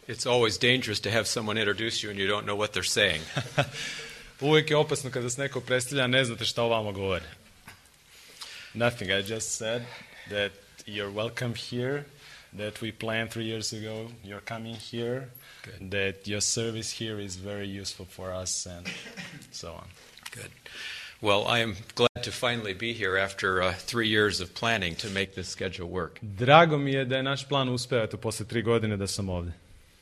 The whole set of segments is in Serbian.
It's always dangerous to have someone introduce you and you don't know what they're saying. Uvijek je opasno kada se neko predstavlja, a ne znate šta o vama govori. Nothing, I just said that you're welcome here, that we planned 3 years ago, you're coming here, Good. that your service here is very useful for us, and so on. Good. Well, I am glad to finally be here after 3 years of planning to make this schedule work. Drago mi je da je naš plan uspeo, eto, posle 3 godine da sam ovdje.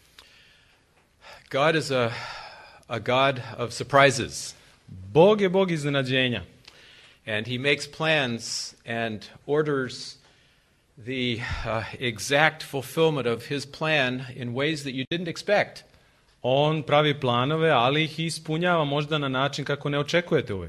God is a God of surprises. Bog je Bog iznenađenja. And he makes plans and orders the exact fulfillment of his plan in ways that you didn't expect. On pravi planove, ali ih ispunjava možda na način kako ne očekujete uvijek.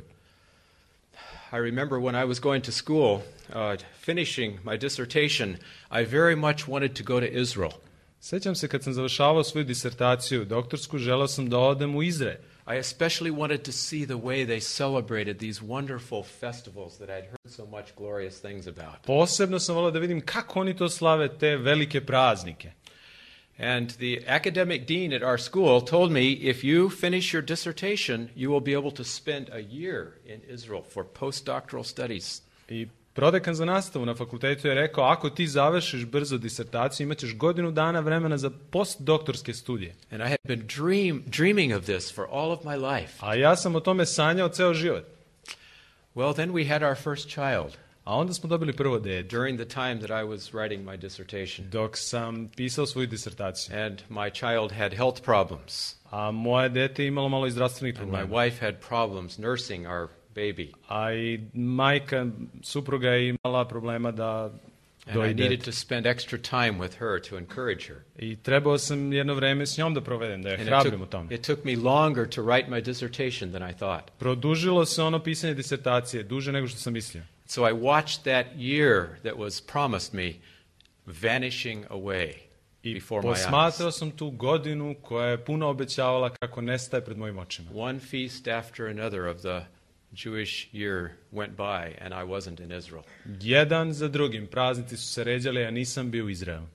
I remember when I was going to school, finishing my dissertation, I very much wanted to go to Israel. Sjećam se kad sam završavao svoju disertaciju doktorsku, želeo sam da odem u Izrael. I especially wanted to see the way they celebrated these wonderful festivals that I'd heard so much glorious things about. Posebno sam volio da vidim kako oni to slave, te velike praznike. And the academic dean at our school told me, if you finish your dissertation, you will be able to spend a year in Israel for postdoctoral studies. I prodekan za nastavu na fakultetu je rekao, ako ti završiš brzo disertaciju, imat ćeš godinu dana vremena za postdoktorske studije. And I had been dreaming of this for all of my life. A ja sam o tome sanjao ceo život. Well, then we had our first child. A onda smo dobili prvo dete. During the time that I was writing my dissertation. Dok sam pisao svoju disertaciju. And my child had health problems. A moje dete imalo malo i zdravstvenih And problema. my wife had problems nursing our baby. A i majka, supruga je imala problema da And I doji needed dete. to spend extra time with her to encourage her. I trebao sam jedno vreme s njom da provedem, da je And hrabrim u tome. it took me longer to write my dissertation than I thought. Produžilo se ono pisanje disertacije, duže nego što sam mislio. So I watched that year that was promised me vanishing away I before my eyes. posmatrao sam tu godinu koja je puno obećavala kako nestaje pred mojim očima. One feast after another of the Jewish year went by and I wasn't in Israel. Jedan za drugim praznici su se ređali, a nisam bio u Izraelu.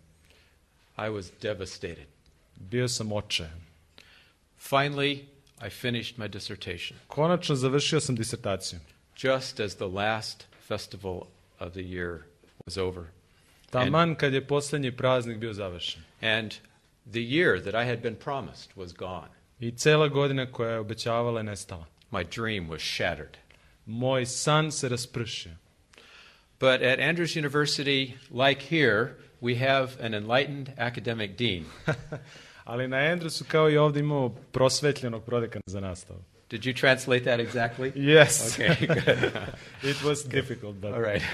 I was devastated. Bio sam očajan. Finally, I finished my dissertation. Konačno završio sam disertaciju. Just as the last festival of the year was over. Taman kad je posljednji praznik bio završen. And the year that I had been promised was gone. I cela godina koja je obećavala je nestala. My dream was shattered. Moj san se raspršio. But at Andrews University, like here, we have an enlightened academic dean. Ali na Andrewsu kao i ovdje imamo prosvetljenog prodekana za nastavu. Did you translate that exactly? Yes. Okay, good. It was difficult, but... All right.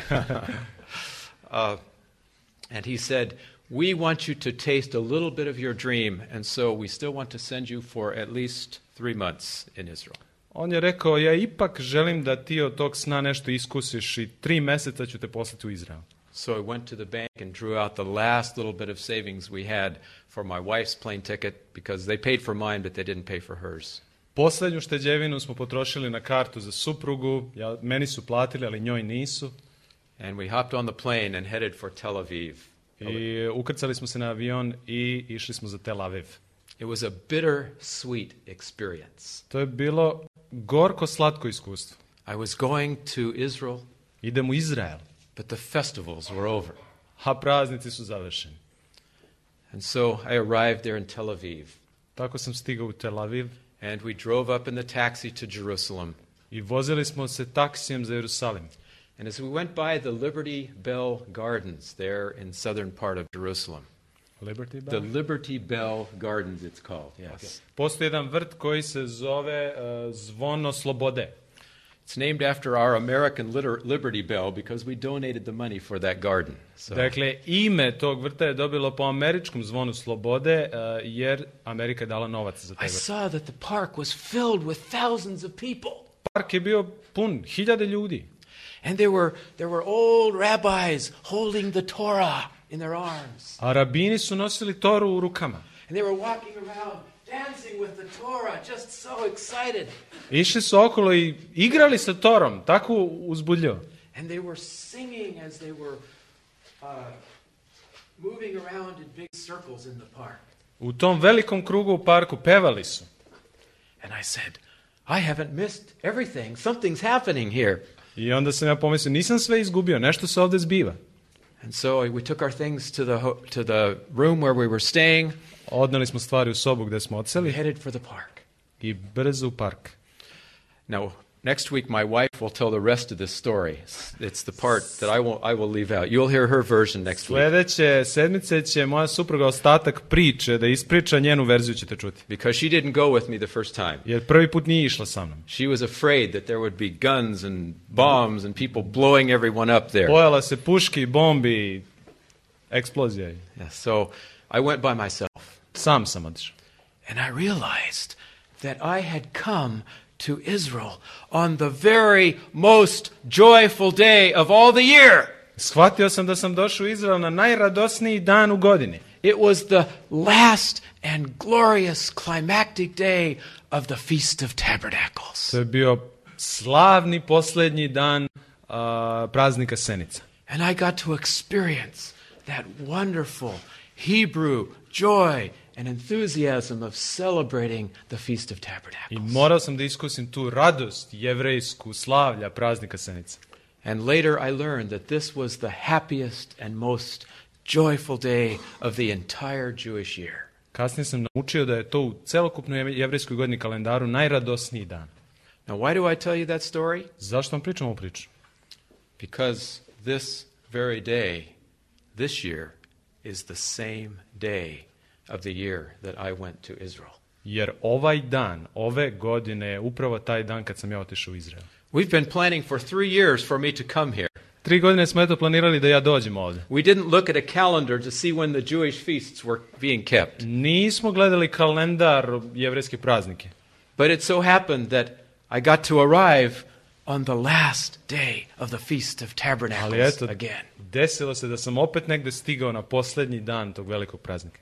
And he said, we want you to taste a little bit of your dream, and so we still want to send you for at least 3 months in Israel. On je rekao, ja ipak želim da ti od tog sna nešto iskusiš i 3 meseca ću te poslati u Izrael. So I went to the bank and drew out the last little bit of savings we had for my wife's plane ticket because they paid for mine, but they didn't pay for hers. Posljednju šteđevinu smo potrošili na kartu za suprugu, meni su platili, ali njoj nisu. And we hopped on the plane and headed for Tel Aviv. I ukrcali smo se na avion i išli smo za Tel Aviv. It was a bitter sweet experience. To je bilo gorko slatko iskustvo. I was going to Israel, Idem u Izrael, but the festivals were over. a praznici su završeni. And so I arrived there in Tel Aviv. Tako sam stigao u Tel Aviv And we drove up in the taxi to Jerusalem. i vozili smo se taksijem za Jerusalim. And as we went by the Liberty Bell Gardens there in southern part of Jerusalem. Liberty The Bell? Liberty Bell Gardens, it's called, yes. Postoji jedan vrt koji se zove Zvono Slobode. It's named after our American Liberty Bell because we donated the money for that garden. So, Dakle, ime tog vrta je dobilo po američkom Zvonu Slobode, jer Amerika je dala novac za taj I vrt. saw that the park was filled with thousands of people. Park je bio pun, 1000 ljudi. And there were old rabbis holding the Torah in their arms. A rabini su nosili Toru u rukama. And they were walking around dancing with the Torah, just so excited. Išli su okolo i igrali sa Torom, tako uzbudljivo. And they were singing as they were moving around in big circles in the park. U tom velikom krugu u parku pevali su. And I said, I haven't missed everything. Something's happening here. I onda sam ja pomislio, nisam sve izgubio, nešto se ovdje zbiva. And so we took our things to the room where we were staying. Odneli smo stvari u sobu gdje smo We odseli headed for the park. i brzo u park. Now, next week my wife will tell the rest of this story. It's the part that I will leave out. You'll hear her version next week. Sljedeće sedmice će moja supruga ostatak priče da ispriča, njenu verziju ćete čuti. Because she didn't go with me the first time. Jer prvi put nije išla sa mnom. She was afraid that there would be guns and bombs and people blowing everyone up there. Bojala se puški, bombi, eksplozija. Yeah, so I went by myself. Sam sam otišao. And I realized that I had come to Israel on the very most joyful day of all the year. Shvatio sam da sam došao u Izrael na najradosniji dan u godini. It was the last and glorious climactic day of the Feast of Tabernacles. To je bio slavni posljednji dan praznika Senica. And I got to experience that wonderful Hebrew joy and enthusiasm of celebrating the Feast of I Tabernacles. morao sam da iskusim tu radost jevrejsku slavlja praznika Senica. And later I learned that this was the happiest and most joyful day of the entire Jewish year. Kasnije sam naučio da je to u celokupnoj jevrejskoj godini kalendaru najradosniji dan. Now, why do I tell you that story? Zašto vam pričam ovu priču? Because this very day, this year, is the same day of the year that I went to Israel. Jer ovaj dan, ove godine je upravo taj dan kad sam ja otišao u Izrael. We've been planning for 3 years for me to come here. 3 godine smo planirali da ja dođem ovdje. We didn't look at a calendar to see when the Jewish feasts were being kept. Nismo gledali kalendar jevrejske praznike. But it so happened that I got to arrive on the last day of the Feast of Ali Tabernacles eto, again. desilo se da sam opet negde stigao na posljednji dan tog velikog praznika.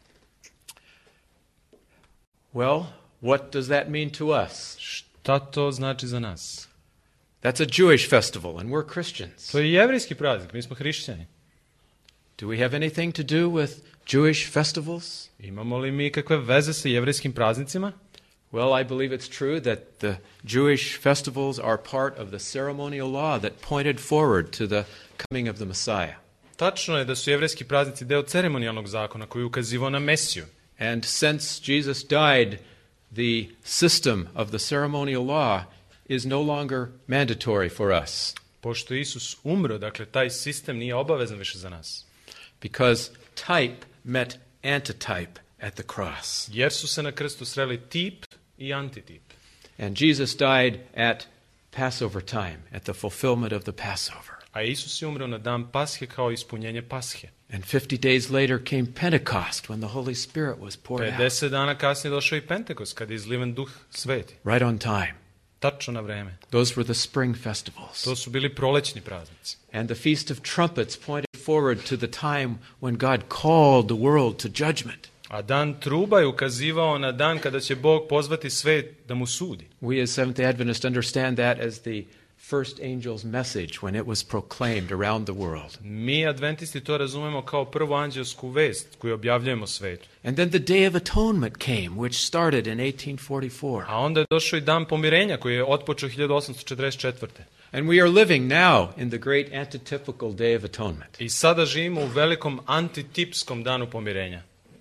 Well, what does that mean to us? Šta to znači za nas? That's a Jewish festival, and we're Christians. To je jevrejski praznik, mi smo hrišćani. Do we have anything to do with Jewish festivals? Imamo li mi kakve veze sa jevrejskim praznicima? Well, I believe it's true that the Jewish festivals are part of the ceremonial law that pointed forward to the coming of the Messiah. Tačno je da su jevrejski praznici deo ceremonijalnog zakona koji je ukazivao na Mesiju. And since Jesus died, the system of the ceremonial law is no longer mandatory for us. Pošto Isus umro, dakle, taj sistem nije obavezan više za nas. Because type met antitype at the cross. Jer su se na krstu sreli tip i antitip. And Jesus died at Passover time, at the fulfillment of the Passover. A Isus je umro na dan Pashe kao ispunjenje Pashe. And 50 days later came Pentecost, when the Holy Spirit was poured out. 50 dana kasnije došao i Pentekost, kad je izliven duh sveti. Right on time. Tačno na vreme. Those were the spring festivals. To su bili prolećni praznici. And the Feast of Trumpets pointed forward to the time when God called the world to judgment. A dan truba je ukazivao na dan kada će Bog pozvati svet da mu sudi. We as Seventh-day Adventists understand that as the first angel's message when it was proclaimed around the world. Mi adventisti to razumemo kao prvu anđelsku vest koju objavljujemo svetu. And then the Day of Atonement came, which started in 1844. A onda je došao i dan pomirenja koji je otpočeo 1844. And we are living now in the great antitypical Day of Atonement. I sada živimo u velikom antitipskom danu pomirenja.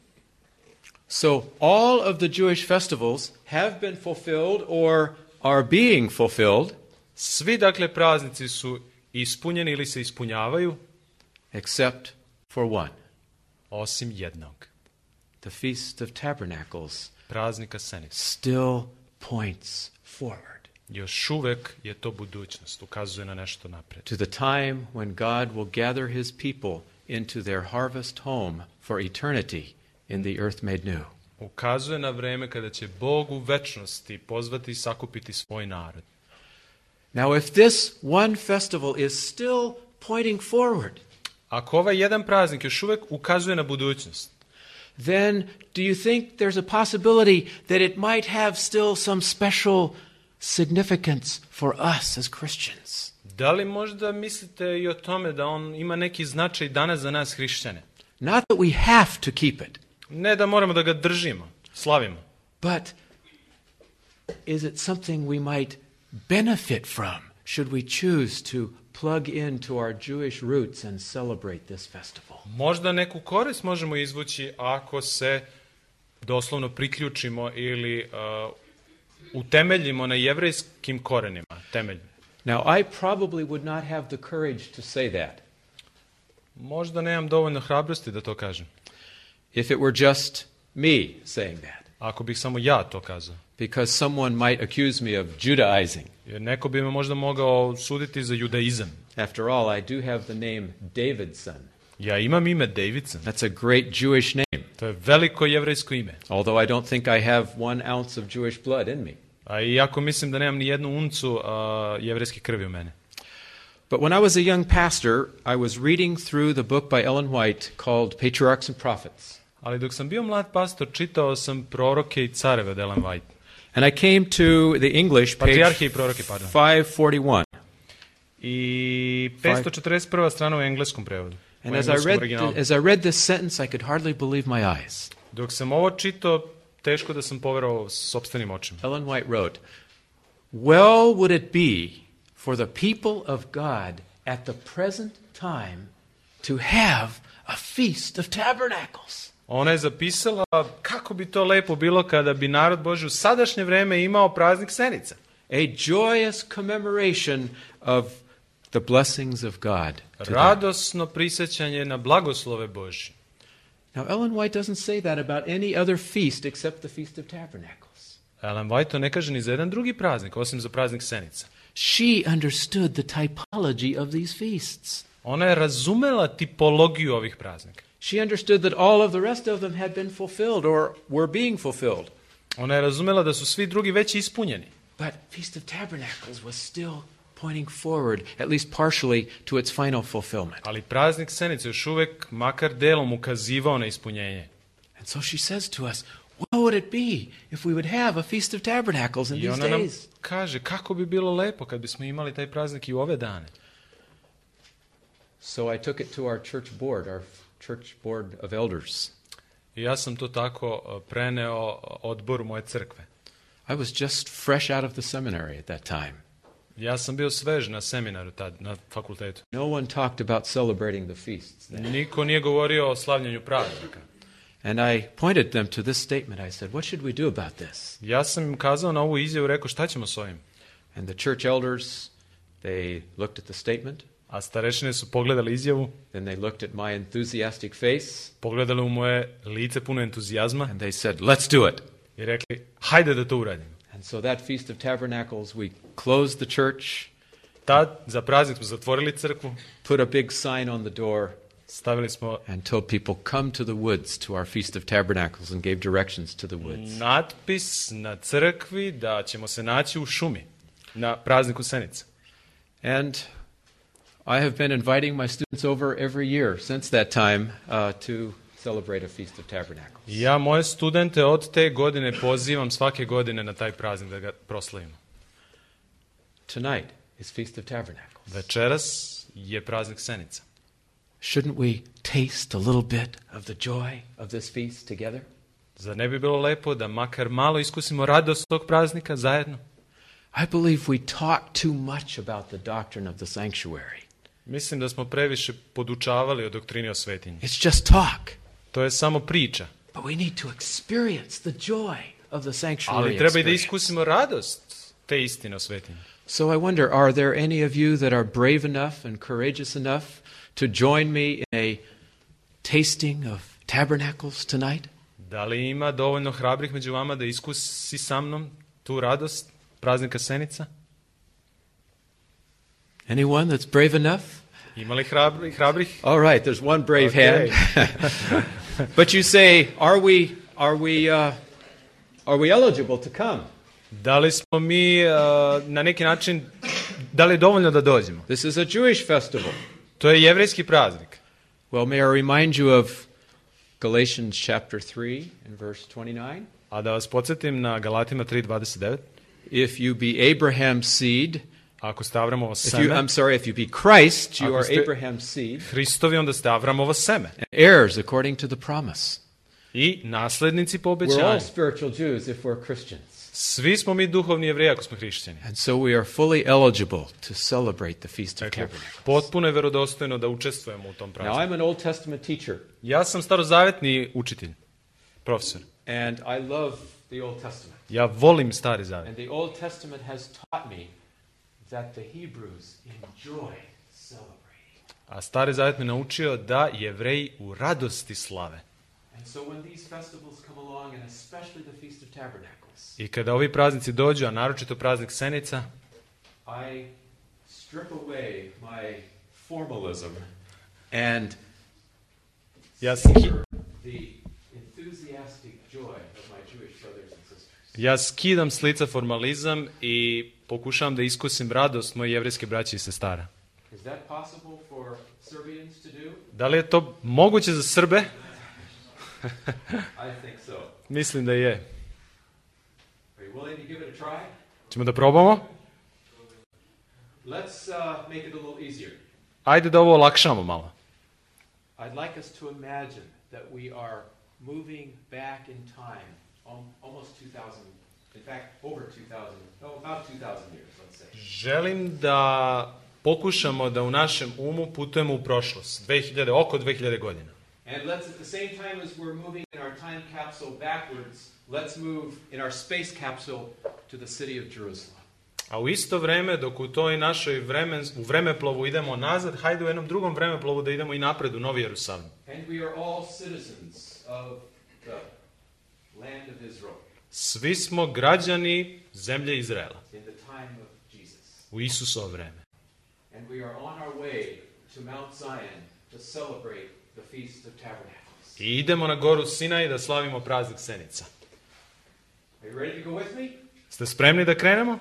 So all of the Jewish festivals have been fulfilled or are being fulfilled, Svi, dakle, praznici su ispunjeni ili se ispunjavaju, except for one, osim jednog. the Feast of Tabernacles Praznika Senica. still points forward Još uvek je to budućnost, ukazuje na nešto napred. to the time when God will gather his people into their harvest home for eternity in the earth made new. Ukazuje na vreme kada će Bog u večnosti pozvati i sakupiti svoj narod. Now, if this one festival is still pointing forward, Ako ovaj jedan praznik još uvek ukazuje na budućnost, then do you think there's a possibility that it might have still some special significance for us as Christians? da li možda mislite i o tome da on ima neki značaj danas za nas hrišćane? Not that we have to keep it, Ne da moramo da ga držimo, slavimo. But is it something we might benefit from should we choose to plug into our Jewish roots and celebrate this festival? Možda neku korist možemo izvući ako se doslovno priključimo ili utemeljimo na jevrejskim korenima, temelj. Now, I probably would not have the courage to say that Možda nemam dovoljno hrabrosti da to kažem. if it were just me saying that, Ako bih samo ja to kazao. because someone might accuse me of Judaizing. Jer neko bi me možda mogao suditi za judaizam. After all, I do have the name Davidson. Ja imam ime Davidson. That's a great Jewish name, To je veliko jevrejsko ime. although I don't think I have 1 ounce of Jewish blood in me. A iako mislim da nemam ni jednu uncu jevrejske krvi u mene. But when I was a young pastor, I was reading through the book by Ellen White called Patriarchs and Prophets. Ali dok sam bio mlad pastor, čitao sam proroke i careve od Ellen White. And I came to the English, page Patrijarhe i proroke, pardon. 541. I 541. strana u engleskom prevodu. U And engleskom originalu. as I read this sentence, I could hardly believe my eyes. Dok sam ovo čitao, teško da sam poverovao sopstvenim očima. Ellen White wrote, "Well would it be for the people of God at the present time to have a feast of tabernacles." Ona je zapisala kako bi to lepo bilo kada bi narod Božji u sadašnje vreme imao praznik Senica. A joyous commemoration of the blessings of God. to them. Radosno prisjećanje na blagoslove Božje. Now, Ellen White doesn't say that about any other feast except the Feast of Tabernacles. Ellen White to ne kaže ni za jedan drugi praznik, osim za praznik Senica. She understood the typology of these feasts. Ona je razumela tipologiju ovih praznika. She understood that all of the rest of them had been fulfilled or were being fulfilled. Ona je razumela da su svi drugi već ispunjeni. But Feast of Tabernacles was still pointing forward, at least partially, to its final fulfillment. Ali praznik Senice još uvek, makar delom, ukazivao na ispunjenje. And so she says to us, what would it be if we would have a Feast of Tabernacles in I these ona nam days? kaže kako bi bilo lepo kad bismo imali taj praznik i u ove dane. So I took it to our church board of elders. I ja sam to tako preneo odboru moje crkve. I was just fresh out of the seminary at that time. Ja sam bio svež na seminaru tad, na fakultetu. No one talked about celebrating the feasts then. Niko nije govorio o slavljanju praznika. And I pointed them to this statement. I said, what should we do about this? Ja sam im kazao na ovu izjavu, rekao šta ćemo s ovim? And the church elders, they looked at the statement. A starešine su pogledali izjavu, Then they looked at my enthusiastic face. pogledali u moje lice puno entuzijazma And they said, let's do it. i rekli, hajde da to uradimo. And so that Feast of Tabernacles, we closed the church, Tad, za praznik smo zatvorili crkvu, put a big sign on the door, stavili smo and told people, come to the woods to our Feast of Tabernacles, and gave directions to the woods. natpis na crkvi da ćemo se naći u šumi na prazniku Senice. And I have been inviting my students over every year since that time to celebrate a Feast of Tabernacles. I ja moje studente od te godine pozivam svake godine na taj praznik da ga proslavimo. Tonight is Feast of Tabernacles. Večeras je praznik Senica. Shouldn't we taste a little bit of the joy of this feast together? Zar ne bi bilo lepo da makar malo iskusimo radost tog praznika zajedno? I believe we talk too much about the doctrine of the sanctuary. Mislim da smo previše podučavali o doktrini o svetinji. It's just talk. To je samo priča. But we need to experience the joy of the sanctuary Ali treba i da experience. iskusimo radost te istine o svetinji. So I wonder, are there any of you that are brave enough and courageous enough to join me in a tasting of tabernacles tonight? Da li ima dovoljno hrabrih među vama da iskusi sa mnom tu radost praznika Senica? Anyone that's brave enough? Ima li hrabrih? All right, there's one brave Okay. hand. But you say, are we eligible to come? Da li smo mi na neki način, da li je dovoljno da dođemo? This is a Jewish festival. To je jevrejski praznik. Well, may I remind you of Galatians chapter 3 and verse 29? A da vas podsjetim na Galatima 3:29. If you be Abraham's seed, Ako ste Avramovo if seme, you be Christ, you Ako are ste- Abraham's seed, Hristovi, onda ste Avramovo seme. heirs according to the promise. I naslednici po We're obećanju. all spiritual Jews if we're Christians. Svi smo mi duhovni Jevreji ako smo hrišćani. And so we are fully eligible to celebrate the Feast of Dakle, Tabernacles. potpuno je verodostojno da učestvujemo u tom Now, prazniku. I'm an Old Testament teacher, Ja sam starozavetni učitelj, profesor. and I love the Old Testament. Ja volim Stari Zavet. And the Old Testament has taught me that the Hebrews enjoy celebrating. A Stari Zavet me naučio da Jevreji u radosti slave. And so when these festivals come along, and especially the Feast of Tabernacles, I kada ovi praznici dođu, a naročito praznik Senica, I strip away my formalism and ja, savor the enthusiastic joy of my Jewish brothers and sisters. ja skidam s lica formalizam i pokušavam da iskusim radost moje jevrejske braće i sestara. Is that possible for Serbians to do? Da li je to moguće za Srbe? I think so. Mislim da je. Are you willing to give it a try? Ćemo da probamo? Let's make it a little easier. Ajde da ovo olakšamo malo. I'd like us to imagine that we are moving back in time almost 2000, in fact, over 2000, no, about 2000 years, let's say. Želim da pokušamo da u našem umu putujemo u prošlost, oko 2000 godina. And let's, at the same time as we're moving in our time capsule backwards, let's move in our space capsule to the city of Jerusalem. A u isto vreme, dok u toj našoj u vremeplovu idemo nazad, hajde u jednom drugom vremeplovu da idemo i napred u Novi Jerusalim. And we are all citizens of the land of Israel Svi smo građani zemlje Izraela in the time of Jesus. u Isusovo vreme. And we are on our way to Mount Zion to celebrate the Feast of Tabernacles. I idemo na goru Sinaj da slavimo praznik Senica. Are you ready to go with me? Ste spremni da krenemo?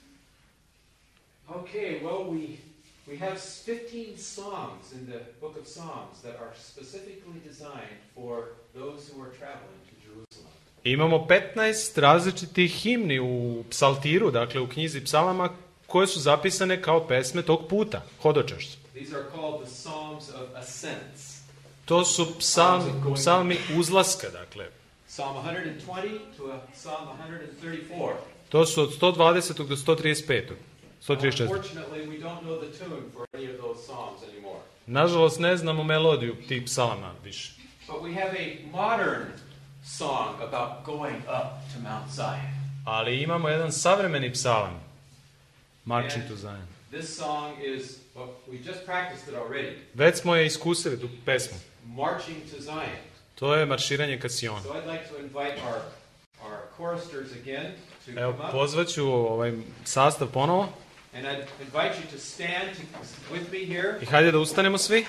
Okay, well, we have 15 songs in the book of Psalms that are specifically designed for those who are traveling to Jerusalem. Imamo 15 različitih himni u psaltiru, dakle u knjizi psalama, koje su zapisane kao pesme tog puta, hodočašća. These are called the Psalms of Ascents. To su psalmi uzlaska, dakle. Psalm 120 to Psalm 134. To su od 120. do 135. 134. Unfortunately, we don't know the tune for any of those psalms anymore. Nažalost, ne znamo melodiju tih psalama više. But we have a modern song about going up to Mount Zion. Ali imamo jedan savremeni psalam, Marching to Zion. This song is, well, we just practiced it already. Već smo je iskusili, tu pesmu. Marching to Zion. To je marširanje ka Sionu. So I'd like to invite our choristers again to Evo, come up. pozvaću ovaj sastav ponovo. And I'd invite you to stand with me here. I hajde da ustanemo svi.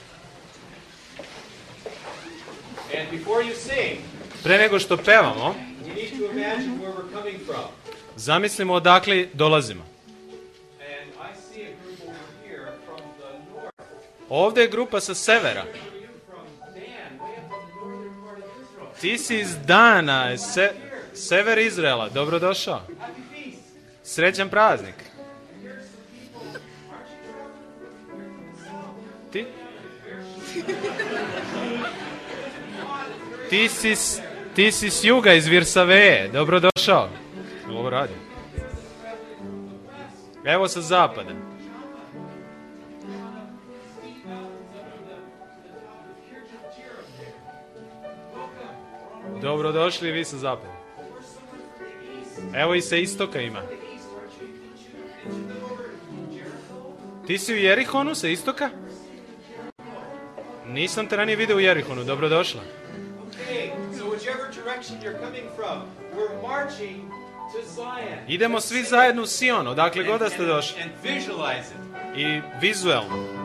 And before you sing, Pre nego što pevamo, you need to imagine where we're coming from. zamislimo odakle dolazimo. And I see a group over here from the north. Ovdje je grupa sa severa. Where are you from? Dan, way up in the northern part of Israel. Ti si iz Dana, sever Izraela. Dobrodošao. Happy feast. Srećan praznik. Here's some people marching around. Ti? Ti si s juga iz Virsaveje. Dobrodošao. Ovo radi. Evo sa zapada. Dobrodošli vi sa zapada. Evo i sa istoka ima. Ti si u Jerihonu sa istoka? Nisam te ranije video u Jerihonu. Dobrodošla. Okay, so whichever direction you're coming from, we're marching to Zion. Idemo svi zajedno u Sion, odakle god da ste došli. And visualize it. I vizuelno.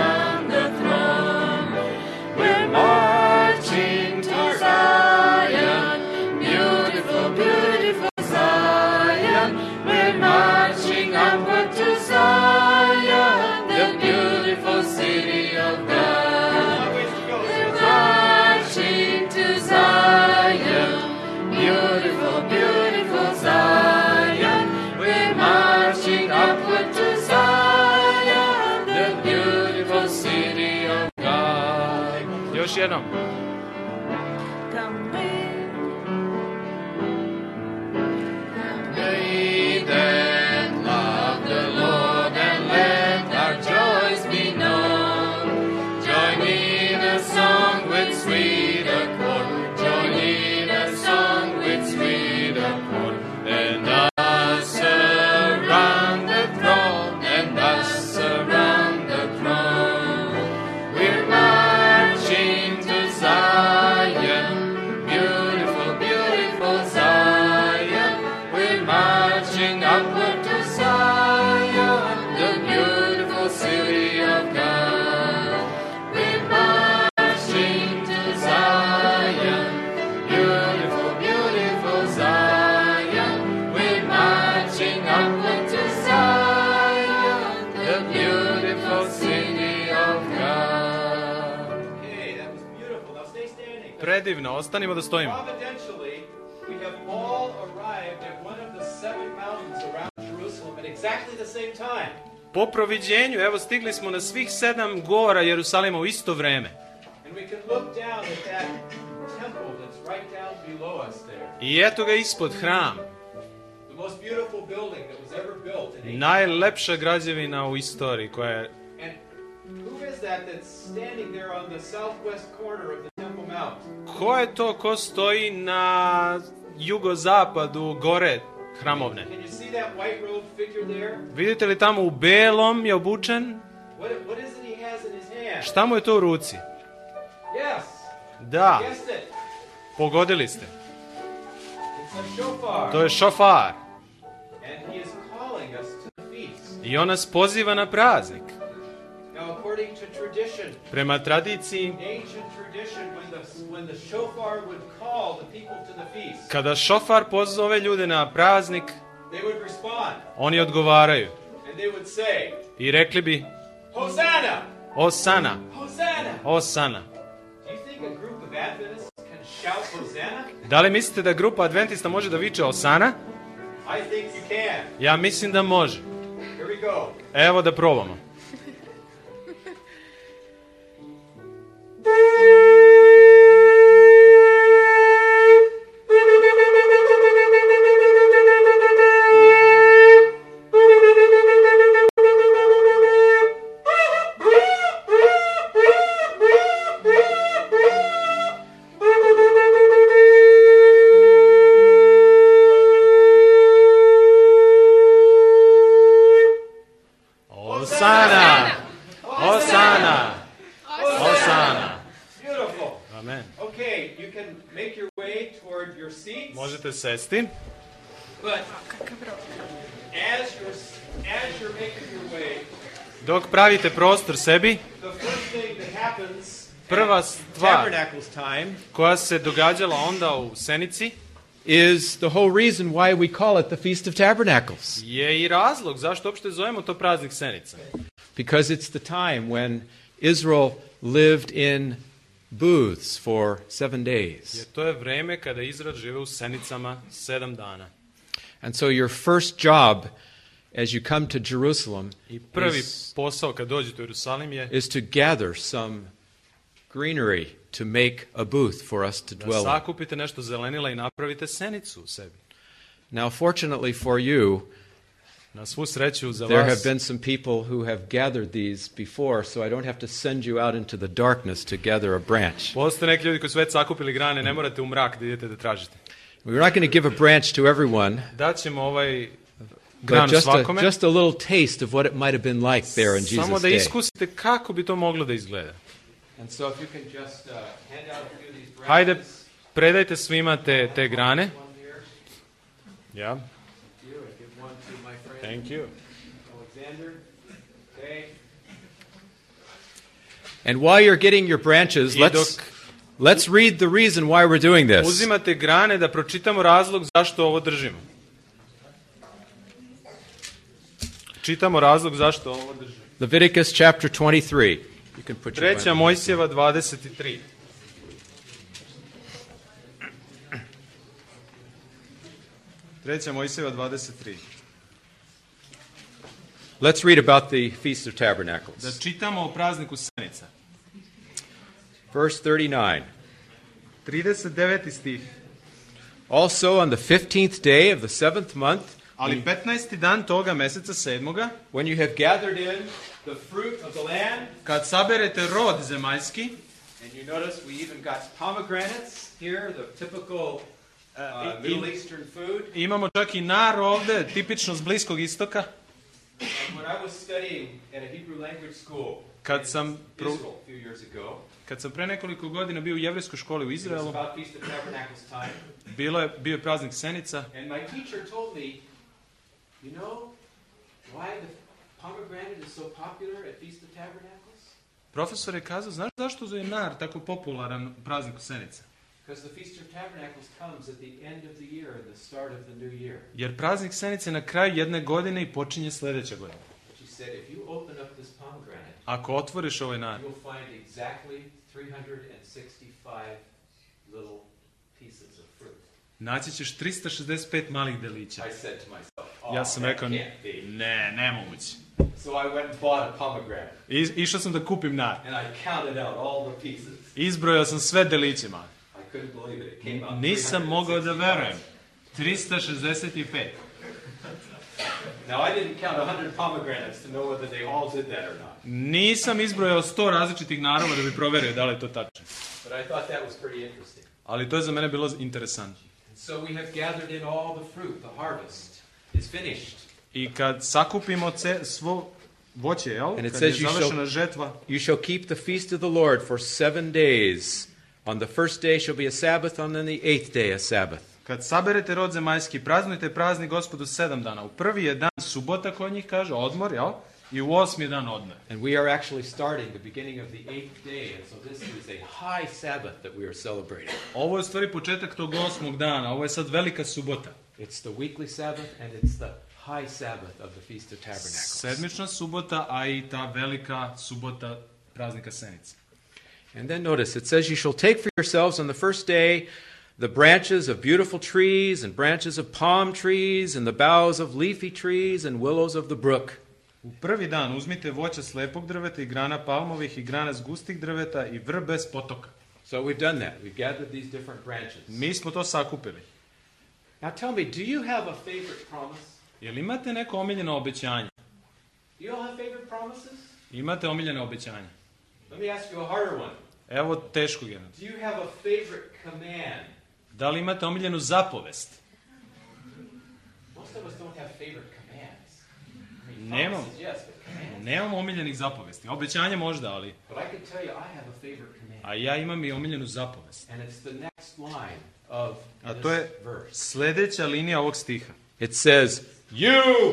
Marching to Zion. jednom. They that love the Lord and let our joys be known, join in a song with sweet accord, join in a song with sweet accord, and us around the throne, and us around the throne. We're marching to Zion, beautiful, beautiful Zion. We're marching upward to Zion, the beautiful city of God. We're marching to Zion, beautiful, beautiful Zion. We're marching upward to Zion, the beautiful city of God. Okay, that was beautiful. Now stay standing. Predivno, ostanimo da stojimo. Providentially, we have all arrived at one of the 7 mountains around Jerusalem at exactly the same time. Po proviđenju, evo stigli smo na svih 7 gora Jerusalima u isto vreme. And we can look down at that temple that's right down below us there. I eto ga ispod hram. The most beautiful building that was ever built in ancient. Najlepša građevina u istoriji koja je... And who is that that's standing there on the southwest corner of the Temple Mount? Ko je to ko stoji na jugozapadu gore hramovne? Can you see that white robed figure there? Vidite li tamo u belom je obučen? What is it he has in his hand? Šta mu je to u ruci? Yes. Da, Guessed it. pogodili ste. It's a shofar. To je šofar. And he is calling us to the feast. I on nas poziva na praznik. Now, according to tradition, Prema tradiciji, ancient tradition, when the shofar would call the people to the feast, kada šofar pozove ljude na praznik, they would respond oni odgovaraju. and they would say, I rekli bi, Hosanna! Osana, Hosanna! Osana. Do you think a group of Adventists can shout Hosanna? Da li mislite da grupa adventista može da viče Osana? I think you can. Ja mislim da može. Here we go. Evo da probamo. Osana! Osana! Osana! Beautiful. Amen. Okay, you can make your way toward your seats, Možete sesti. but as you're making your way, Dok pravite prostor sebi, the first thing that happens prva at stvar Tabernacles time koja se događala onda u Senici is the whole reason why we call it the Feast of Tabernacles. je i razlog zašto uopšte zovemo to praznik Senica. Because it's the time when Israel lived in booths for 7 days. Jer to je vreme kada Izrael žive u Senicama 7 dana. And so your first job as you come to Jerusalem I prvi posao kad dođete u Jerusalim je is to gather some greenery to make a booth for us to da dwell in. sakupite nešto zelenila i napravite senicu u sebi. Now, fortunately for you, Na svu sreću za there have vas, been some people who have gathered these before, so I don't have to send you out into the darkness to gather a branch. postoje neki ljudi koji su već sakupili grane, ne morate u mrak da idete da tražite. We're not going to give a branch to everyone, Daćemo ovaj but granu svakome, just a little taste of what it might have been like there in samo Jesus' da day. iskusite kako bi to moglo da izgleda. And so if you can just hand out a few of these Hajde, branches. predajte svima te grane. One here, Ja, you, and give one to my friend thank you. Alexander. Okay. And while you're getting your branches, I let's read the reason why we're doing this. uzimate grane da pročitamo razlog zašto ovo držimo. Čitamo razlog zašto ovo držimo. Leviticus chapter 23. You can put your 3. Mojsijeva 23. Treća Mojsijeva 23. Let's read about the Feast of Da Tabernacles. čitamo o prazniku Senica. verse 39. 39. stih. Also on the 15th day of the 7th month, Ali 15. dan toga meseca 7. when you have gathered in the fruit of the land, kad saberete rod zemaljski, and you notice we even got pomegranates here, the typical Middle Eastern food. imamo čak i nar ovde, tipično s Bliskog istoka. And when I was studying at a Hebrew language school Kad sam, in Israel a few years ago, kad sam pre nekoliko godina bio u jevrejskoj školi u it was Izraelu, about Feast of Tabernacles time, bio je praznik Senica, and my teacher told me, you know why the pomegranate is so popular at Feast of Tabernacles? profesor je kazao, znaš zašto je nar tako popularan u prazniku Senica? Because the Feast of Tabernacles comes at the end of the year and the start of the new year. Jer praznik Senice na kraju jedne godine i počinje sljedeća godina. But she said, if you open up this pomegranate, Ako otvoriš ovaj nar, you'll find exactly 365 little pieces of fruit. naći ćeš 365 malih delića. I said to myself, Ja sam that rekao, can't be. ne, nemoguće. So I went and bought a pomegranate, Išao sam da kupim nar. and I counted out all the pieces. Izbrojao sam sve deliće mali. I couldn't believe it. It came out. Nisam mogao da 365. verujem. 365. Now I didn't count 100 pomegranates to know whether they all did that or not. Nisam izbrojao 100 različitih narova da bi proverio da li je to tačno. But I thought that was pretty interesting. Ali to je za mene bilo interesantno. And so we have gathered in all the fruit. The harvest is finished. I kad sakupimo svo voće, jel? And it Kad je says you završena žetva, You shall keep the feast of the Lord for 7 days. On the first day shall be a Sabbath, on the 8th day a Sabbath. kad saberete rod zemaljski, praznujte praznik Gospodu 7 dana. U prvi je dan subota, kod njih kaže, odmor, jel? I u 8. je dan odmor. And we are actually starting the beginning of the 8th day. And so this is a high Sabbath that we are celebrating. Ovo je u stvari početak tog 8. dana. Ovo je sad velika subota. It's the weekly Sabbath and it's the high Sabbath of the Feast of Tabernacles. Sedmična subota, a i ta velika subota praznika Senice. And then notice, it says, you shall take for yourselves on the first day the branches of beautiful trees and branches of palm trees and the boughs of leafy trees and willows of the brook. U prvi dan uzmite voće slepog drveta i grana palmovih i grana s gustih drveta i vrbe s potoka. So we've done that. We've gathered these different branches. Mi smo to sakupili. Now tell me, do you have a favorite promise? Jel imate neko omiljeno obećanje? Do you all have favorite promises? Imate omiljeno obećanje? Let me ask you a harder one. Evo teškog jednog. Do you have a favorite command? Da li imate omiljenu zapovest? Most of us don't have favorite commands. I mean, Nemam. promises, yes, but commands. Nemamo omiljenih zapovesti. Obećanje možda, ali... But I can tell you, I have a favorite command. A ja imam i omiljenu zapovest. And it's the next line of A this to je verse. sljedeća linija ovog stiha. It says, you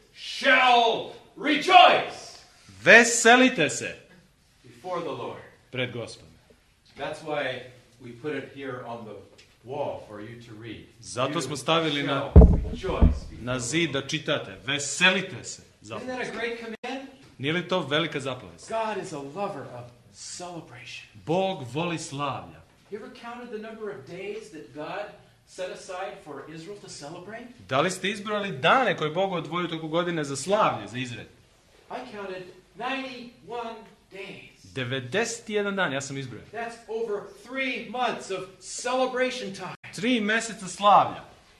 shall rejoice Veselite se before the Lord. pred Gospodom. That's why we put it here on the wall for you to read. Zato smo stavili You na, shall rejoice before na the zid da čitate. Veselite se. Lord. Isn't that a great command? Nije li to velika zapovest? God is a lover of celebration. Bog voli slavlja. You ever counted the number of days that God set aside for Israel to celebrate? Da li ste izbrali dane koje Bog odvojio toku godine za slavlje, za Izrael? I counted 91 days. 91 dan, ja sam izbrojao. That's over 3 months of celebration time. 3 meseca slavlja.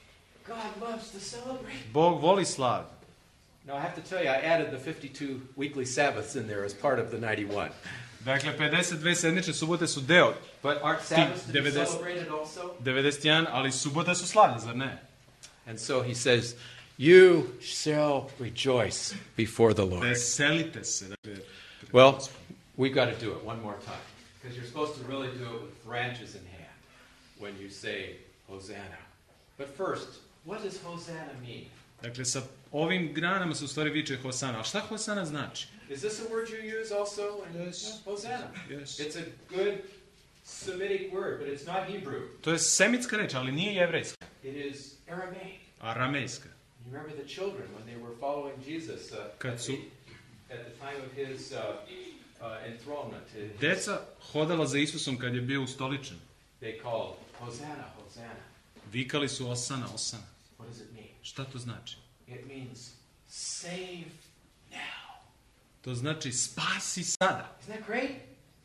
God loves to celebrate. Bog voli slavlje. Now I have to tell you, I added the 52 weekly Sabbaths in there as part of the 91. Dakle, 52 sedmične subote su deo But aren't Sabbaths to be 90 celebrated also? 91, ali subote su slavlje, zar ne? And so he says, you shall rejoice before the Lord. Veselite se. Dakle, Well, we got to do it one more time. Because you're supposed to really do it with branches in hand when you say Hosanna. But first, what does Hosanna mean? dakle, sa ovim granama se u stvari viče Hosana. A šta Hosana znači? Is this a word you use also? Yes. Hosanna. Yes. It's a good Semitic word, but it's not Hebrew. To je semitska reč, ali nije jevrejska, It is Aramaic. aramejska. You remember the children when they were following Jesus Kad at, su at the time of his enthronement. deca hodala za Isusom kad je bio ustoličen. They called Hosanna, Hosanna. Vikali su Osana, Osana. What does it mean? Šta to znači? It means save now. To znači spasi sada. Isn't that great?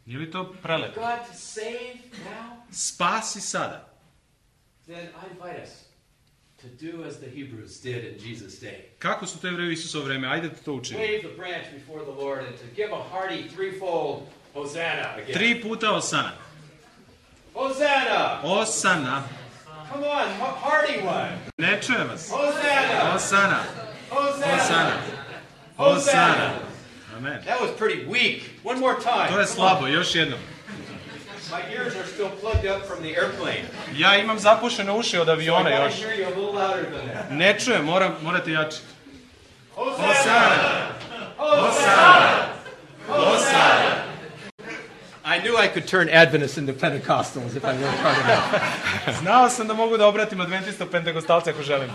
Nije li to prelepo? God to save now? Spasi sada. Then I invite us to do as the Hebrews did in Jesus' day. Kako su to Jevreji u Isusovo vreme? Ajde da to učinimo. Wave the branch before the Lord and to give a hearty threefold Hosanna again. 3 puta Osana. Hosanna! Osana. Come on, hearty one. Ne čujem vas. Hosanna! Osana. Hosanna! Osana. Hosanna! Osana. Amen. That was pretty weak. One more time. To je slabo, još jednom. My ears are still plugged up from the airplane. Ja imam zapušene uši od So I aviona gotta još. hear you a little louder than that. Ne čujem, morate jače. Hosanna! Osana. Osana. I knew I could turn Adventists into Pentecostals if I worked hard enough. Znao sam da mogu da obratim Adventista Pentekostalce ako želim.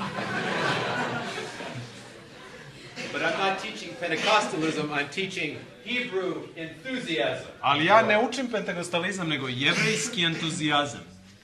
But I'm not teaching Pentecostalism, I'm teaching Hebrew enthusiasm. Ali ja ne učim pentekostalizam, nego jevrejski entuzijazam.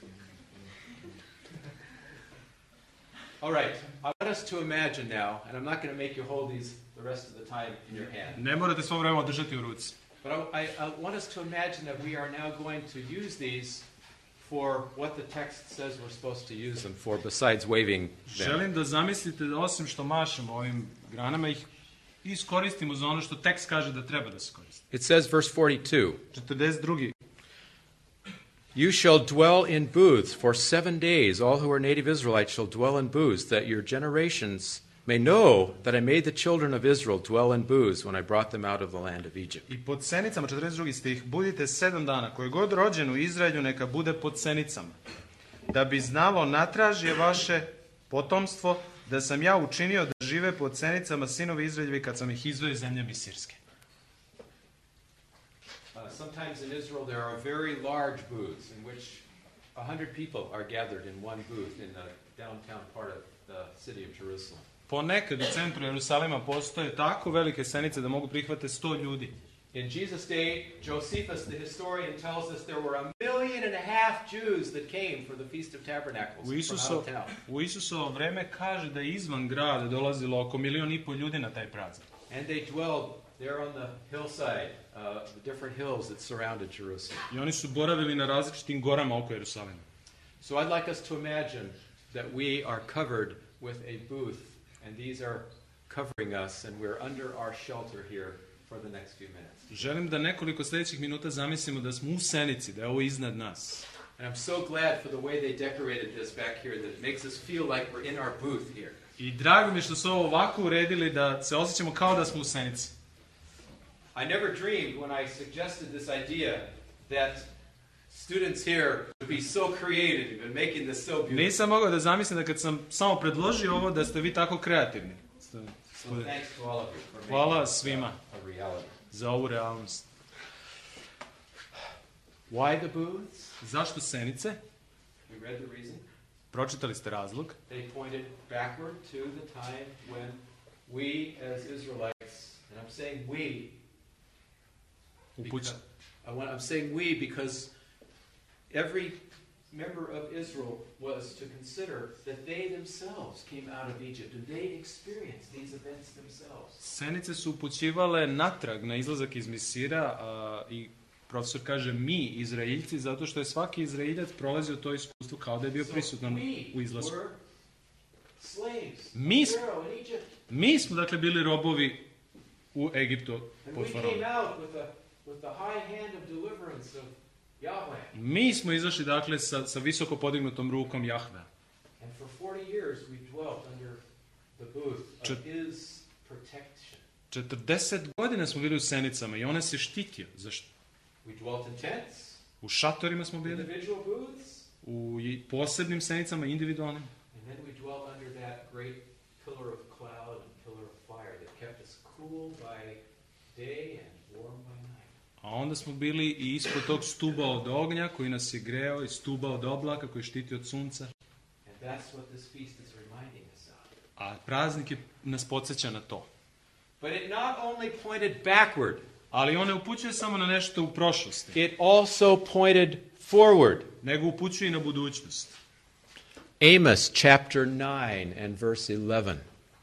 All right, I want us to imagine now, and I'm not going to make you hold these the rest of the time in your hand. Ne morate svo vreme držati u ruci. But I want us to imagine that we are now going to use these for what the text says we're supposed to use them for, besides waving them. Želim da zamislite da osim što mašemo ovim granama, ih iskoristimo za ono što tekst kaže da treba da se koristi. It says, verse 42, 42. You shall dwell in booths for 7 days. All who are native Israelites shall dwell in booths, that your generations may know that I made the children of Israel dwell in booths when I brought them out of the land of Egypt. I pod senicama, 42. stih, budite 7 dana, koji god rođen u Izraelju neka bude pod senicama, da bi znalo natražje vaše potomstvo, da sam ja učinio da žive pod senicama sinovi Izraeljevi kad sam ih izveo iz zemlje Misirske. Sometimes in Israel there are very large booths in which 100 people are gathered in one booth in the downtown part of the city of Jerusalem. Ponekad u centru Jerusalima postoje tako velike senice da mogu prihvate 100 ljudi. In Jesus' day, Josephus the historian tells us there were 1.5 million Jews that came for the Feast of Tabernacles from out of town. U Isusovo vreme kaže da je izvan grada dolazilo oko 1,5 miliona ljudi na taj praznik. And they dwelled there on the hillside, the different hills that surrounded Jerusalem. I oni su boravili na različitim gorama oko Jerusalima. So I'd like us to imagine that we are covered with a booth, and these are covering us, and we're under our shelter here for the next few minutes. Želim da nekoliko sljedećih minuta zamislimo da smo u senici, da je ovo iznad nas. And I'm so glad for the way they decorated this back here that it makes us feel like we're in our booth here. I drago mi je što su ovo ovako uredili da se osjećamo kao da smo u senici. I never dreamed when I suggested this idea that students here would be so creative and making this so beautiful. Nisam mogao da zamislim da kad sam samo predložio ovo da ste vi tako kreativni. So thanks to all of you for Hvala making this svima a reality. za ovu realnost. Why the booths? Zašto senice? We read the reason. Pročitali ste razlog. They pointed backward to the time when we as Israelites, and I'm saying we, because, I'm saying we because every member of Israel was to consider that they themselves came out of Egypt and they experienced these events themselves. Senice su upućivale natrag na izlazak iz Misira i profesor kaže mi, Izraeljci, zato što je svaki Izraeljac prolazio to iskustvo kao da je bio prisutan u izlasku. Mi smo dakle bili robovi u Egiptu pod faraonom. Mi smo izašli dakle sa visoko podignutom rukom Jahvea. 40 godina smo bili u senicama i ona se štitio. Zašto? U šatorima smo bili, u posebnim senicama, individualnim. A onda smo bili i ispod tog stuba od ognja koji nas je greo i stuba od oblaka koji štiti od sunca. A praznik nas podsjeća na to. But it not only pointed backward, ali on ne upućuje samo na nešto u prošlosti. It also pointed forward. Nego upućuje i na budućnost. Amos chapter 9 and verse 11.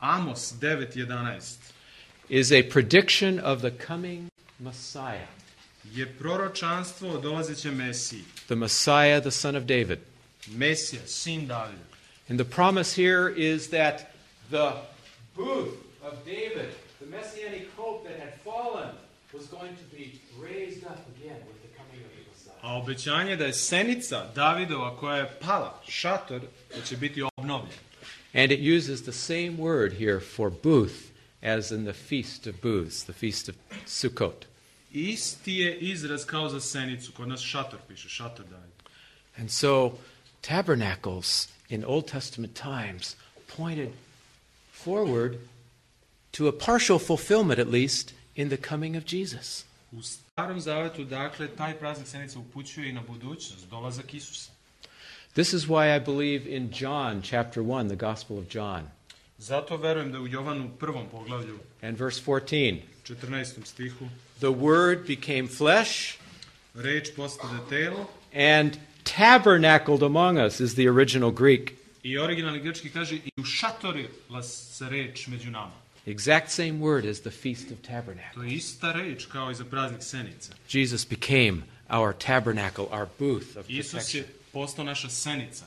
Amos 9:11 is a prediction of the coming Messiah. je proročanstvo o dolazećem Mesiji. the Messiah, the son of David. Mesija, sin Davida. And the promise here is that the booth of David, the messianic hope that had fallen, was going to be raised up again with the coming of the Messiah. A obećanje da je senica Davidova koja je pala, šator, da će biti obnovljen. And it uses the same word here for booth as in the Feast of Booths, the Feast of Sukkot. Isti je izraz kao za senicu, kod nas šator piše, šator Davida. And so tabernacles in Old Testament times pointed forward to a partial fulfillment, at least, in the coming of Jesus. U Starom Zavetu, dakle, taj praznik senica upućuje i na budućnost, dolazak Isusa. This is why I believe in John chapter 1, the Gospel of John, Zato verujem da u Jovanu 1. poglavlju, and verse 14, 14. stihu, the Word became flesh reč postade telo, and tabernacled among us is the original Greek. i originalni grčki kaže i ušatorila se reč među nama. Exact same word as the Feast of To Tabernacles. je ista reč kao i za praznik senica. Jesus became our tabernacle, our booth of Isus protection. je postao naša senica.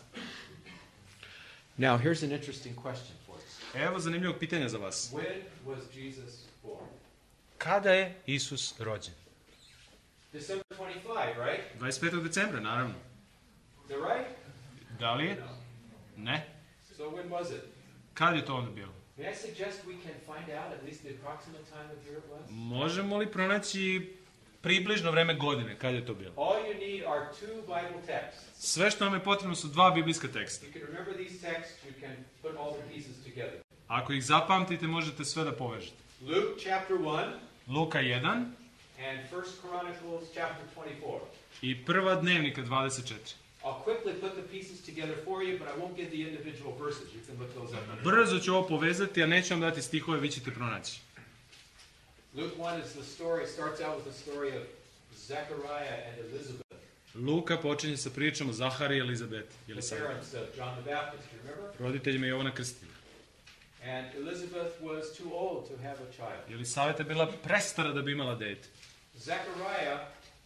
Now, here's an interesting question for us. Evo zanimljivog pitanja za vas. When was Jesus born? Kada je Isus rođen? December 25, right? 25. decembra, naravno. Is that right? Da li je? Ne. So when was it? Kad je to onda bilo? May I suggest we can find out at least the approximate time of year it was? Možemo li pronaći približno vreme godine, kad je to bilo? All you need are two Bible texts. Sve što nam je potrebno su dva biblijska teksta. You can remember these texts, you can put all the pieces together. Ako ih zapamtite, možete sve da povežete. Luke chapter 1 Luka 1 and 1 Chronicles chapter 24. i prva dnevnika 24. I'll quickly put the pieces together for you, but I won't give the individual verses. You can look those up. Brzo ću ovo povezati, a neću vam dati stihove, vi ćete pronaći. Luke 1 is the story, starts out with the story of Zechariah and Elizabeth, Luka počinje sa pričom o Zahariji i Elizabeti, the Jelisaveti, parents of John the Baptist, you remember? roditeljima Jovana Krstitelja. And Elizabeth was too old to have a child. Jelisaveta je bila prestara da bi imala dete. Zechariah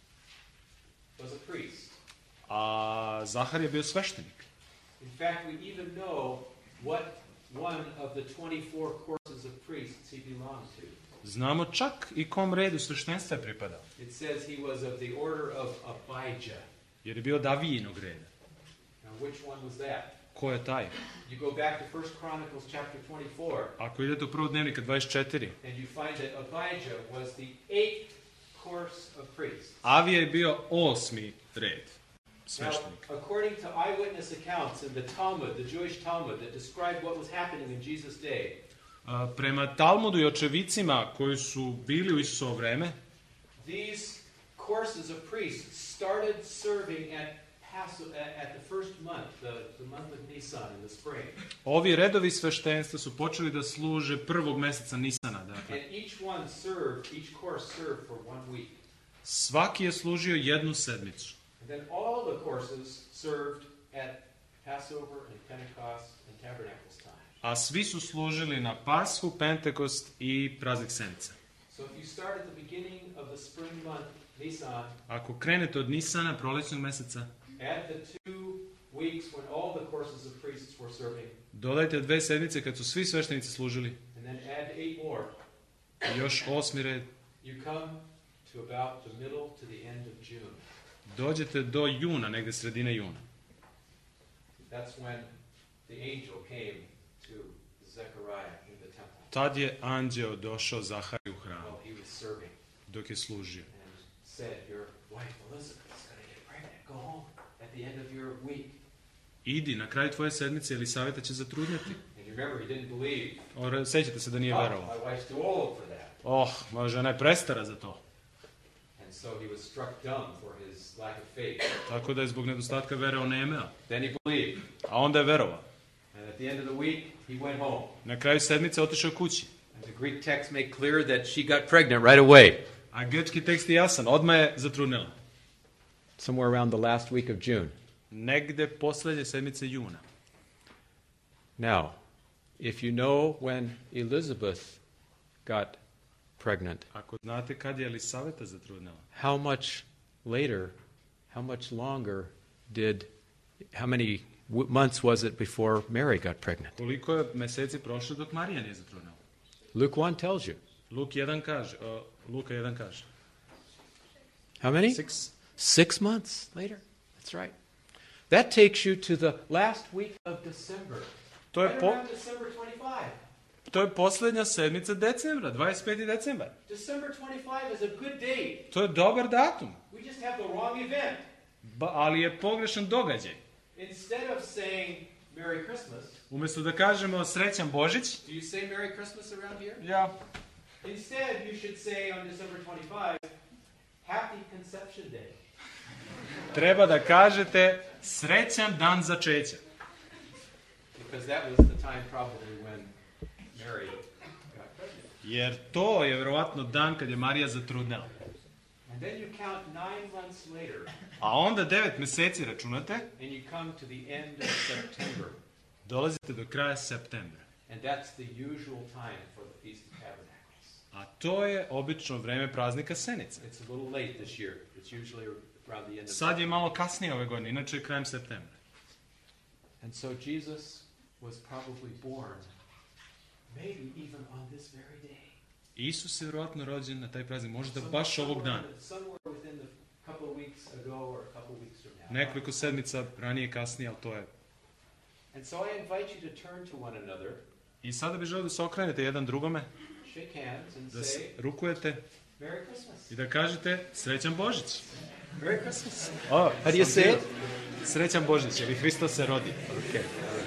was a priest. A Zahar je bio sveštenik. In fact, we even know what one of the 24 courses of priests he belonged to. Znamo čak i kom redu sveštenstva je pripadao. It says he was of the order of Abijah. Jer je bio Davijinog reda. Now, which one was that? Ko je taj? You go back to 1 Chronicles chapter 24, Ako idete u prvu dnevnika 24, and you find that Abijah was the 8th course of priests. Avija je bio 8. red Now, sveštenika. according to eyewitness accounts in the Talmud, the Jewish Talmud, that describe what was happening in Jesus' day, Prema Talmudu i očevicima koji su bili u Isusovo vreme, these courses of priests started serving at the first month, the month of Nisan in the spring. ovi redovi sveštenstva su počeli da služe prvog meseca Nisana. Dakle. And each course served for 1 week. Svaki je služio jednu sedmicu. And then all the courses served at Passover and Pentecost and Tabernacles time. A svi su služili na Pashu, Pentekost i praznik Senice. So if you start at the beginning of the spring month, Nisan, Ako krenete od Nisana, prolećnog meseca, add the 2 weeks when all the courses of priests were serving, dodajte 2 sedmice kad su svi sveštenici služili, and then add 8 more, i još 8. red, you come to about the middle to the end of June. dođete do juna, negde sredine juna. That's when the angel came to Zechariah in the temple Tad je anđeo došao Zahariju u hramu, while he was serving dok je služio. and said, your wife Elizabeth's going to get pregnant. Go home at the end of your week. Idi, na kraju tvoje sedmice Elisaveta će zatrudnjeti. And you remember, he didn't believe. Sećate se da nije Oh, verovao. my wife's too old for that. Moja žena je prestara za to. And so he was struck dumb for his lack of faith. Tako da je zbog nedostatka vere onemeo. Then he believed. A onda je verovao. And at the end of the week, he went home. Na kraju sedmice otišao kući. And the Greek text make clear that she got pregnant right away. A grčki tekst je jasan. Odmah je zatrudnela. Somewhere around the last week of June. Negde poslednje sedmice juna. Now, if you know when Elizabeth got pregnant? Ako znate kad je Elisaveta zatrudnela, How much later, how much longer how many months was it before Mary got pregnant? koliko je meseci prošlo dok Marija nije zatrudnela? Luke 1 tells you. Luka 1 kaže. How many? 6. 6 months later. That's right. That takes you to the last week of December. To je, Right around December 25. to je posljednja sedmica decembra, 25. decembar. December 25 is a good date. To je dobar datum, We just have the wrong event. ali je pogrešan događaj. Instead of saying Merry Christmas, Umjesto da kažemo srećan Božić, do you say Merry Christmas around here? ja, Instead, you should say on December 25, Happy Conception Day. treba da kažete srećan dan začeća. Because that was the time probably when Mary got pregnant. Jer to je vjerovatno dan kad je Marija zatrudnela. And then you count 9 months later, A onda 9 mjeseci računate, and you come to the end of September. dolazite do kraja septembra. And that's the usual time for the Feast of Tabernacles. A to je obično vreme praznika Senica. It's a little late this year. It's usually around the end of Sad je malo kasnije ove godine, inače je krajem septembra. And so Jesus was probably born maybe even on this very day. Isus je vjerovatno rođen na taj praznik, možda baš ovog dana. Somewhere within the couple of weeks ago or a couple of weeks from now. Nekoliko sedmica ranije, kasnije, ali to je. And so I invite you to turn to one another, I sada bih želio da se okrenete jedan drugome, shake hands and da se say, rukujete Merry Christmas. i da kažete srećan Božić. Merry Christmas. Oh, How do you say it? Srećan Božić, jer i Hristos se rodi. Okay.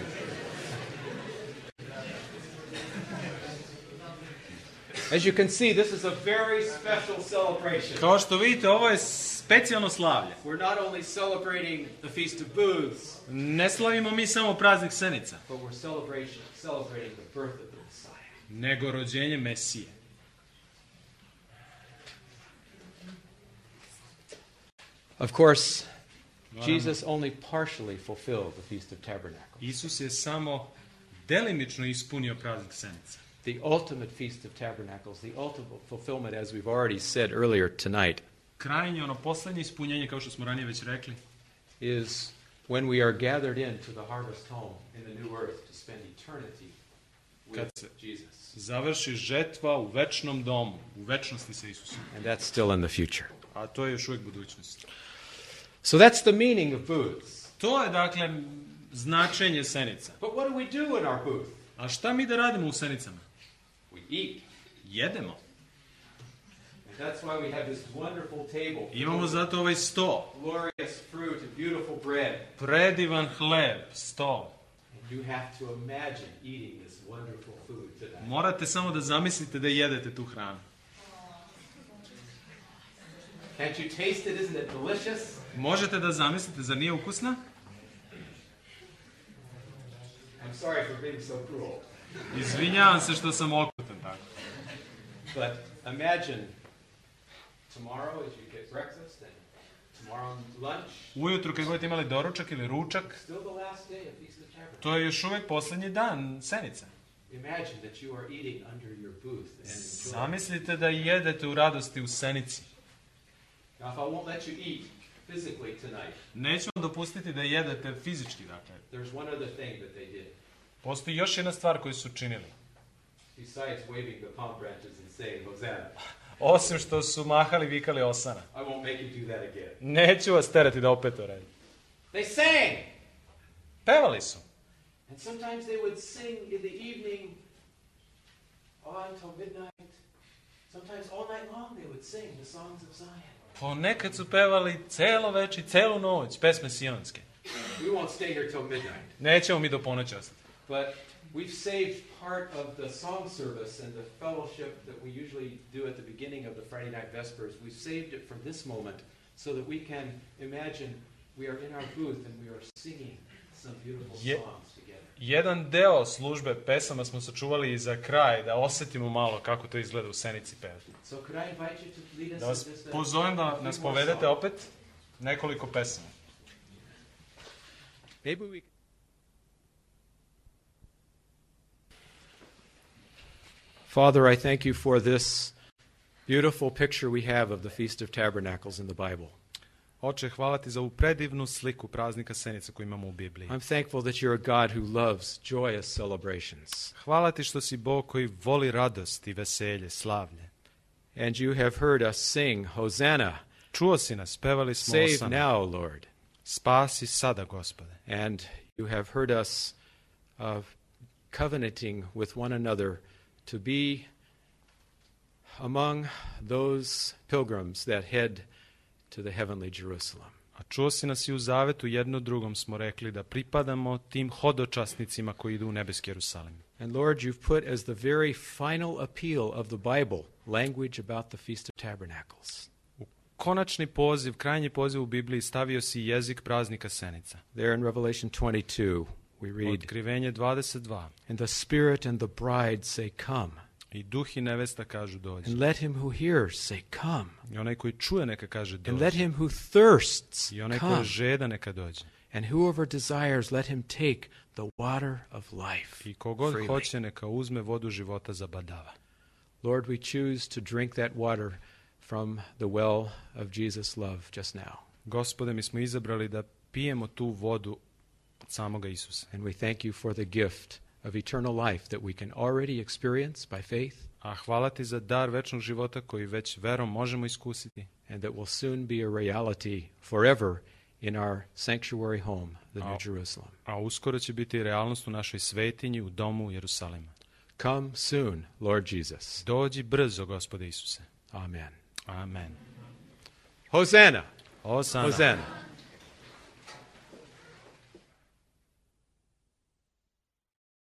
As you can see, this is a very special celebration. Kao što vidite, ovo je specijalno slavlje. We're not only celebrating the Feast of Booths, Ne slavimo mi samo praznik Senica, but we're celebrating the birth of the Messiah. nego rođenje Mesije. Of course, Jesus only partially fulfilled the Feast of Tabernacles. Isus je samo delimično ispunio praznik Senica. The ultimate Feast of Tabernacles, the ultimate fulfillment, as we've already said earlier tonight, Krajnje, ono posljednje ispunjenje, kao što smo ranije već rekli, is when we are gathered into the harvest home in the new earth to spend eternity with Kad se- Jesus. završi žetva u večnom domu, u večnosti sa Isusom. And that's still in the future. A to je još uvijek budućnost. So that's the meaning of booths. To je, dakle, značenje Senica. But what do we do in our booth? A šta mi da radimo u Senicama? We eat. Jedemo. And that's why we have this wonderful table. Imamo zato ovaj sto. Glorious fruit and beautiful bread. Predivan hleb, sto. And you have to imagine eating this wonderful food tonight. Morate samo da zamislite da jedete tu hranu. Can't you taste it? Isn't it delicious? Možete da zamislite, zar nije ukusna? I'm sorry for being so cruel. Izvinjavam se što sam okrutan tako. But imagine tomorrow as you get breakfast and tomorrow lunch, Ujutru kad budete imali doručak ili ručak, still the last day of Feast of Tabernacles. to je još uvijek posljednji dan Senica. Imagine that you are eating under your booth and enjoying. Zamislite da jedete u radosti u Senici. Now, if I won't let you eat physically tonight, Neću vam dopustiti da jedete fizički, dakle. there's one other thing that they did. Postoji još jedna stvar koju su činili. Besides waving the palm branches and saying, Hosanna, Osim što su mahali, vikali Osana. I won't make you do that again. Neću vas terati da opet to radite. They sang! Pevali su. And sometimes they would sing in the evening until midnight. Sometimes all night long they would sing the songs of Zion. Ponekad su pevali celo večer i celu noć pesme sionske. We won't stay here till midnight. Nećemo mi do ponoći ostati. But we've saved part of the song service and the fellowship that we usually do at the beginning of the Friday night Vespers. We've saved it from this moment so that we can imagine we are in our booth and we are singing some beautiful songs together. Jedan deo službe pesama smo sačuvali i za kraj, da osjetimo malo kako to izgleda u Senici pevati. So could I invite you to lead us Da vas in just pozovem da few nas more povedete songs? opet nekoliko pesama. Maybe we... Father, I thank you for this beautiful picture we have of the Feast of Tabernacles in the Bible. Oče, hvala ti za ovu predivnu sliku praznika Senica koju imamo u Bibliji. I'm thankful that you're a God who loves joyous celebrations. Hvala ti što si Bog koji voli radost i veselje, slavlje. And you have heard us sing, Hosanna, Čuo si nas, pevali smo save Osana. now, Lord. Spasi sada, Gospode. And you have heard us covenanting with one another to be among those pilgrims that head to the heavenly Jerusalem. A čuo si nas i u zavetu, jedno drugom smo rekli da pripadamo tim hodočasnicima koji idu u nebeski Jerusalim. And Lord, you've put as the very final appeal of the Bible language about the Feast of Tabernacles. Konačni poziv, krajnji poziv u Bibliji stavio si jezik praznika Senica. There in Revelation 22, we read, Otkrivenje 22. And the Spirit and the bride say, Come. I duh i nevesta kažu dođi. And let him who hears say, Come. I onaj koji čuje neka kaže And let dođi. him who thirsts I onaj koji come. žeda neka dođe. And whoever desires, let him take the water of life I kogod freely. hoće neka uzme vodu života zabadava. Lord, we choose to drink that water from the well of Jesus' love just now. Gospode, mi smo izabrali da pijemo tu vodu od samoga Isusa. And we thank you for the gift of eternal life that we can already experience by faith A hvala ti za dar večnog života koji već verom možemo iskusiti. and that will soon be a reality forever in our sanctuary home, the New Jerusalem. A uskoro će biti realnost u našoj svetinji, u domu u Jerusalimu. Come soon, Lord Jesus. Dođi brzo, Gospode Isuse. Amen. Amen. Hosanna! Osana. Hosanna!